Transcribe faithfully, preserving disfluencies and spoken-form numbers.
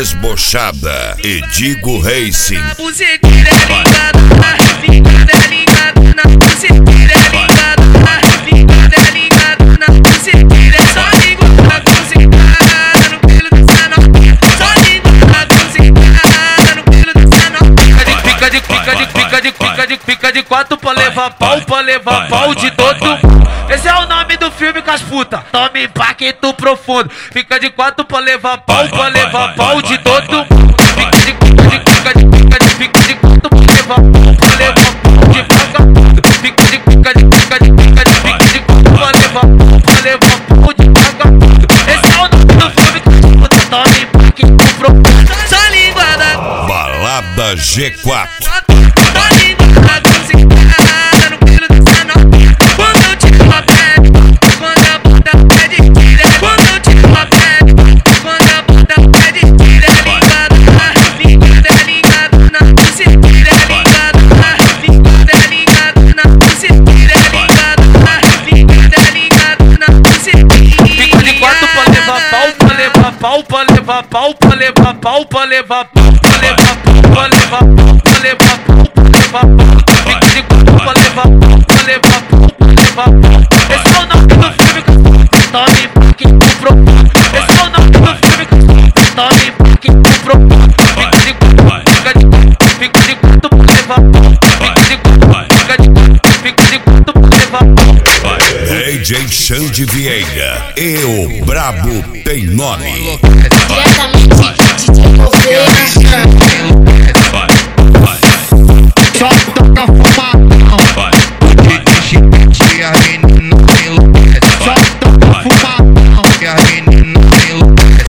Desbochada e Digo Racing. Buceteira ligada, ligada, ligada na buceteira ligada, ligada, ligada na buceteira. Só ligo pra buceteira no pelo do sanó. Só ligo pra buceteira no pelo do sanó. Fica de fica de fica de fica de fica de quatro pra levar pau, pra levar pau de todo. Esse é o nome do filme com as putas. Toma impacto profundo. Fica de quatro pra levar pau, pra levar pau de todo. Fica de fica de fica de fica de fica de quatro pra levar pau, pra levar pau de vagabundo. Fica de fica de fica de fica de fica de quatro pra levar pau, pra levar pau de vagabundo. Esse é o nome do filme com as putas. Toma impacto profundo. Só língua da Balada G quatro. Só língua da cozinha no pelo do sanó. Quando eu tiro a pele, quando a bunda pede tira. Quando eu tiro a pele, quando a bunda pede tira. Ligado, ligado, ligado na buceteira. Ligado, ligado, ligado na buceteira. Ligado, ligado, ligado na buceteira. Fica de quatro pra levar pau, pra levar pau, pra levar pau, pra levar pau, pra levar pau, pra levar pau, pra levar pau, pra levar pau, pra levar pau. Fica de quatro pra levar pau, pra levar pau, pra levar pau. Esse é o nome do filme que tome impacto profundo. Esse é o nome do filme que tome impacto profundo. Fica de quatro, fica de quatro, fica de quatro pra levar pau. Fica de quatro, fica de quatro, fica de quatro pra levar pau. D J Xande Vieira e o Brabo tem nome. Diretamente de Coveira. Só toca fumadão. O Didi Chiclete e a menina